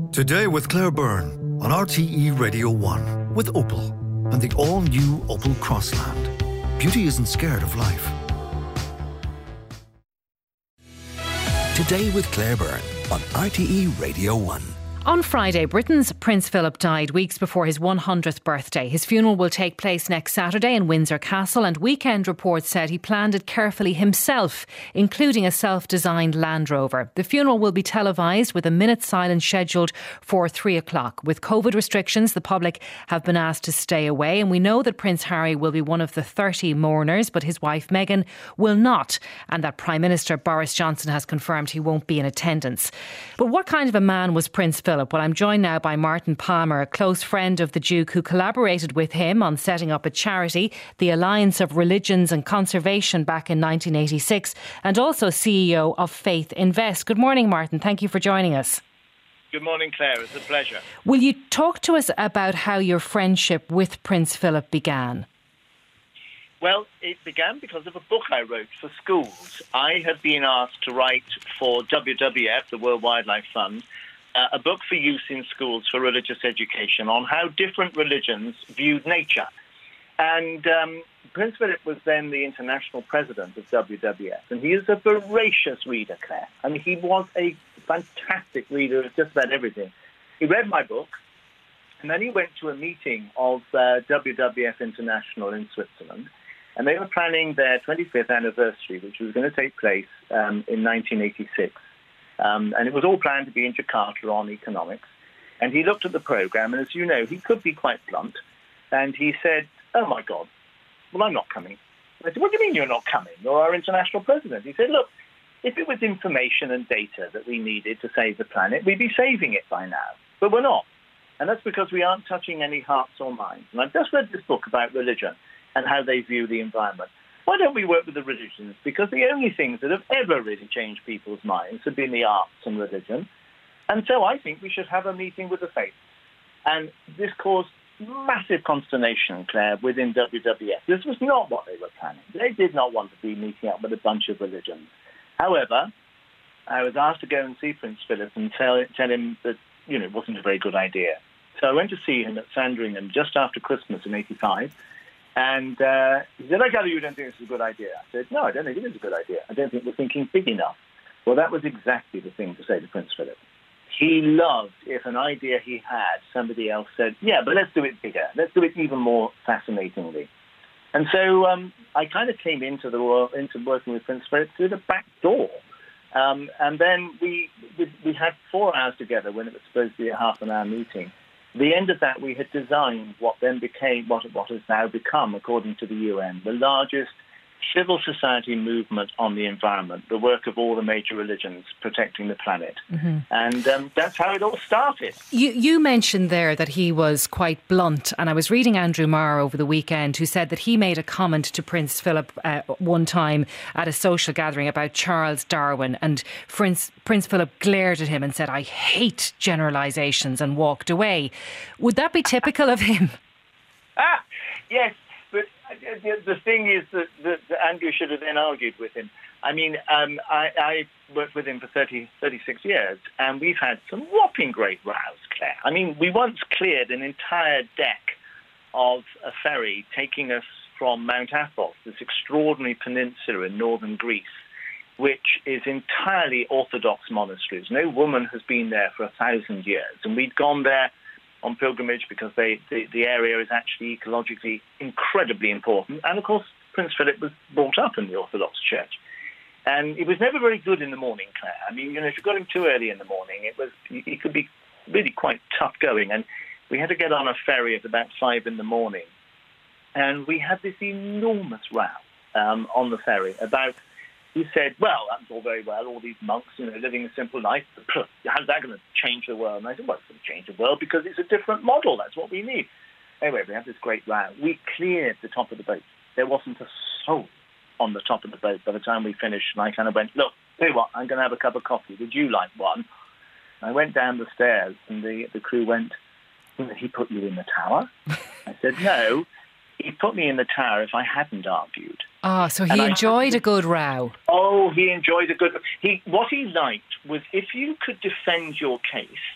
Today with Claire Byrne on RTE Radio 1 with Opel and the all-new Opel Crossland. Beauty isn't scared of life. Today with Claire Byrne on RTE Radio 1. On Friday, Britain's Prince Philip died weeks before his 100th birthday. His funeral will take place next Saturday in Windsor Castle, and Weekend Report said he planned it carefully himself, including a self-designed Land Rover. The funeral will be televised with a minute silence scheduled for 3 o'clock. With COVID restrictions, the public have been asked to stay away, and we know that Prince Harry will be one of the 30 mourners, but his wife Meghan will not, and that Prime Minister Boris Johnson has confirmed he won't be in attendance. But what kind of a man was Prince Philip? Well, I'm joined now by Martin Palmer, a close friend of the Duke who collaborated with him on setting up a charity, the Alliance of Religions and Conservation, back in 1986, and also CEO of Faith Invest. Good morning, Martin. Thank you for joining us. Good morning, Claire. It's a pleasure. Will you talk to us about how your friendship with Prince Philip began? Well, it began because of a book I wrote for schools. I had been asked to write for WWF, the World Wildlife Fund, a book for use in schools for religious education on how different religions viewed nature. And Prince Philip was then the international president of WWF, and he is a voracious reader, Claire. I mean, he was a fantastic reader of just about everything. He read my book, and then he went to a meeting of WWF International in Switzerland, and they were planning their 25th anniversary, which was going to take place in 1986. And it was all planned to be in Jakarta on economics. And he looked at the programme, and as you know, he could be quite blunt. And he said, "Oh, my God, well, I'm not coming." I said, "What do you mean you're not coming? You're our international president." He said, "Look, if it was information and data that we needed to save the planet, we'd be saving it by now. But we're not. And that's because we aren't touching any hearts or minds." And I've just read this book about religion and how they view the environment. Why don't we work with the religions? Because the only things that have ever really changed people's minds have been the arts and religion. And so I think we should have a meeting with the faiths. And this caused massive consternation, Claire, within WWF. This was not what they were planning. They did not want to be meeting up with a bunch of religions. However, I was asked to go and see Prince Philip and tell him that, it wasn't a very good idea. So I went to see him at Sandringham just after Christmas in '85. And he said, "I gather you don't think this is a good idea." I said, "No, I don't think it is a good idea. I don't think we're thinking big enough." Well, that was exactly the thing to say to Prince Philip. He loved if an idea he had, somebody else said, "Yeah, but let's do it bigger. Let's do it even more fascinatingly." And so I kind of came into working with Prince Philip through the back door. And then we had 4 hours together when it was supposed to be a half-an-hour meeting. The end of that, we had designed what then became what has now become, according to the UN, the largest civil society movement on the environment, the work of all the major religions protecting the planet. Mm-hmm. And that's how it all started. You mentioned there that he was quite blunt, and I was reading Andrew Marr over the weekend, who said that he made a comment to Prince Philip one time at a social gathering about Charles Darwin, and Prince Philip glared at him and said, "I hate generalisations," and walked away. Would that be typical of him? Yes. But the thing is that Andrew should have then argued with him. I mean, I worked with him for 36 years, and we've had some whopping great rows, Claire. I mean, we once cleared an entire deck of a ferry taking us from Mount Athos, this extraordinary peninsula in northern Greece, which is entirely Orthodox monasteries. No woman has been there for 1,000 years, and we'd gone there on pilgrimage because the area is actually ecologically incredibly important. And, of course, Prince Philip was brought up in the Orthodox Church. And it was never very good in the morning, Claire. I mean, if you got him too early in the morning, it could be really quite tough going. And we had to get on a ferry at about 5 in the morning. And we had this enormous row on the ferry about... He said, "Well, that's all very well, all these monks, living a simple life. How's that going to change the world?" And I said, "Well, it's going to change the world because it's a different model. That's what we need." Anyway, we had this great row. We cleared the top of the boat. There wasn't a soul on the top of the boat by the time we finished. And I kind of went, "Look, tell you what, I'm going to have a cup of coffee. Would you like one?" I went down the stairs, and the crew went, "Well, he put you in the tower?" I said, "No. He put me in the tower if I hadn't argued." Oh, so he enjoyed a good row. Oh, he enjoyed a good... What he liked was if you could defend your case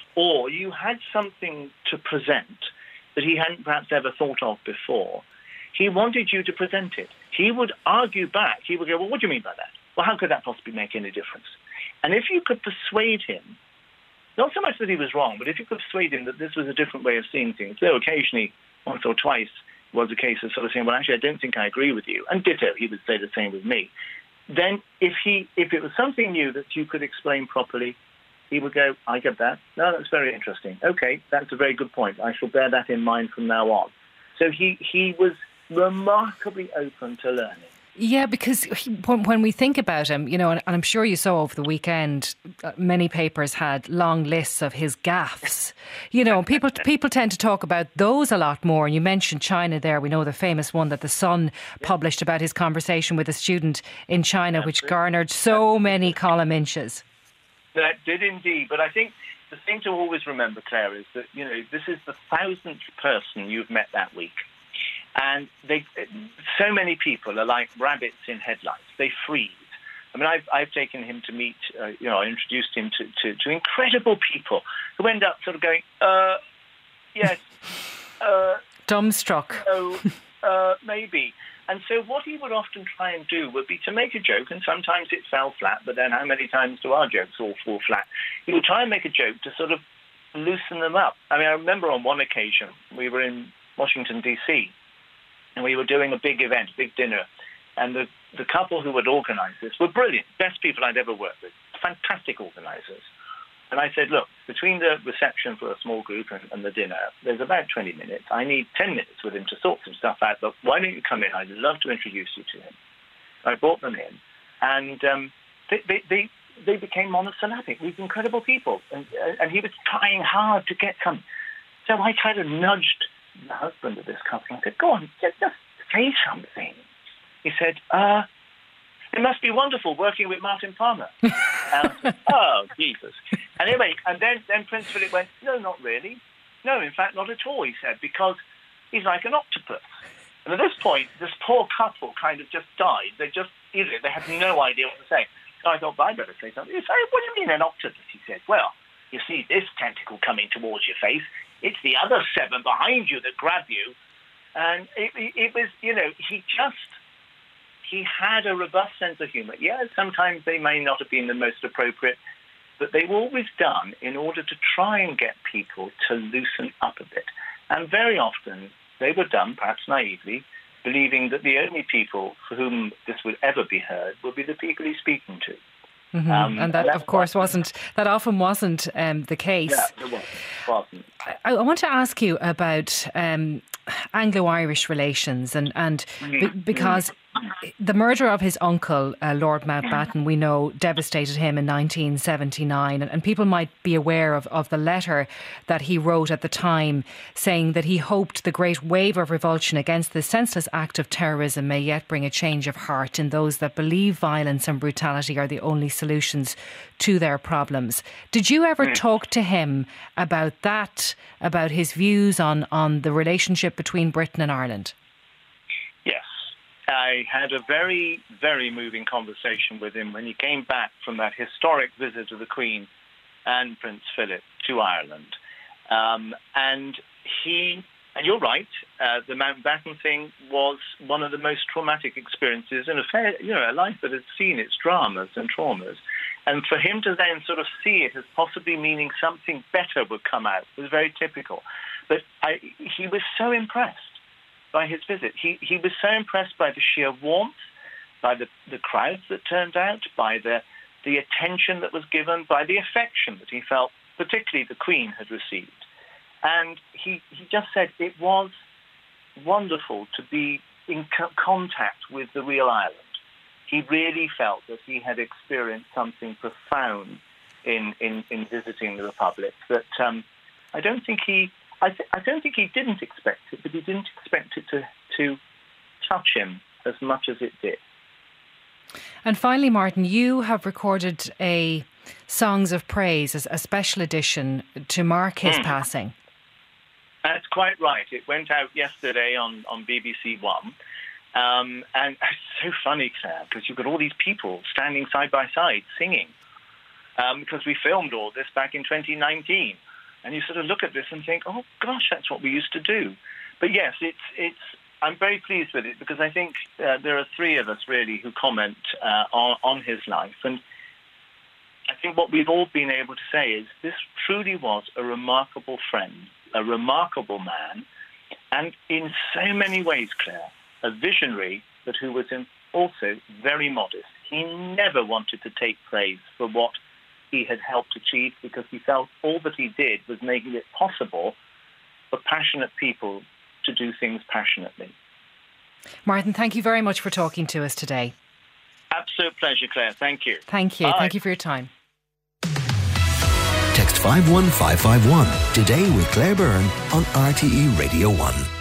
or you had something to present that he hadn't perhaps ever thought of before, he wanted you to present it. He would argue back. He would go, well, what do you mean by that? Well, how could that possibly make any difference? And if you could persuade him, not so much that he was wrong, but if you could persuade him that this was a different way of seeing things, though occasionally, once or twice, was a case of sort of saying, well, actually, I don't think I agree with you. And ditto, he would say the same with me. Then if it was something new that you could explain properly, he would go, I get that. No, that's very interesting. Okay, that's a very good point. I shall bear that in mind from now on. So he was remarkably open to learning. Yeah, because when we think about him, and I'm sure you saw over the weekend, many papers had long lists of his gaffes. People tend to talk about those a lot more. And you mentioned China there. We know the famous one that The Sun published about his conversation with a student in China, which garnered so many column inches. That did indeed. But I think the thing to always remember, Claire, is that, this is the 1,000th person you've met that week. And so many people are like rabbits in headlights. They freeze. I mean, I've taken him to meet, I introduced him to incredible people who end up sort of going, yes. Dumbstruck. Maybe. And so what he would often try and do would be to make a joke, and sometimes it fell flat, but then how many times do our jokes all fall flat? He would try and make a joke to sort of loosen them up. I mean, I remember on one occasion, we were in Washington, D.C., and we were doing a big event, big dinner. And the couple who had organised this were brilliant, best people I'd ever worked with, fantastic organisers. And I said, look, between the reception for a small group and the dinner, there's about 20 minutes. I need 10 minutes with him to sort some stuff out, but why don't you come in? I'd love to introduce you to him. I brought them in, and they became monosyllabic, these incredible people. And he was trying hard to get some. So I kind of nudged the husband of this couple. I said, go on, just say something. He said, it must be wonderful working with Martin Palmer. Oh, Jesus. And anyway, and then Prince Philip went, no, not really. No, in fact, not at all, he said, because he's like an octopus. And at this point, this poor couple kind of just died. They had no idea what to say. So I thought, well, I'd better say something. He said, what do you mean an octopus? He said, well, you see this tentacle coming towards your face. It's the other 7 behind you that grab you. And it was, he had a robust sense of humour. Yeah, sometimes they may not have been the most appropriate, but they were always done in order to try and get people to loosen up a bit. And very often they were done, perhaps naively, believing that the only people for whom this would ever be heard would be the people he's speaking to. Mm-hmm. And that, of course, often wasn't the case. Yeah, it wasn't. I want to ask you about Anglo-Irish relations, and because the murder of his uncle, Lord Mountbatten, we know, devastated him in 1979. And people might be aware of the letter that he wrote at the time, saying that he hoped the great wave of revulsion against the senseless act of terrorism may yet bring a change of heart in those that believe violence and brutality are the only solutions to their problems. Did you ever talk to him about that, about his views on the relationship between Britain and Ireland? Yes. I had a very, very moving conversation with him when he came back from that historic visit of the Queen and Prince Philip to Ireland. And you're right, the Mountbatten thing was one of the most traumatic experiences in a life that had seen its dramas and traumas. And for him to then sort of see it as possibly meaning something better would come out was very typical. But he was so impressed by his visit. He was so impressed by the sheer warmth, by the crowds that turned out, by the attention that was given, by the affection that he felt, particularly the Queen had received. And he just said it was wonderful to be in contact with the real Ireland. He really felt that he had experienced something profound in visiting the Republic that I don't think he didn't expect it, but he didn't expect it to touch him as much as it did. And finally, Martin, you have recorded a Songs of Praise, as a special edition to mark his passing. That's quite right. It went out yesterday on BBC One. And it's so funny, Claire, because you've got all these people standing side by side singing, because we filmed all this back in 2019. And you sort of look at this and think, oh, gosh, that's what we used to do. But yes, I'm very pleased with it because I think there are three of us really who comment on his life. And I think what we've all been able to say is this truly was a remarkable friend, a remarkable man, and in so many ways, Claire, a visionary, but who was also very modest. He never wanted to take praise for what he had helped achieve because he felt all that he did was making it possible for passionate people to do things passionately. Martin, thank you very much for talking to us today. Absolute pleasure, Claire. Thank you. Thank you. Bye. Thank you for your time. Text 51551 today with Claire Byrne on RTE Radio 1.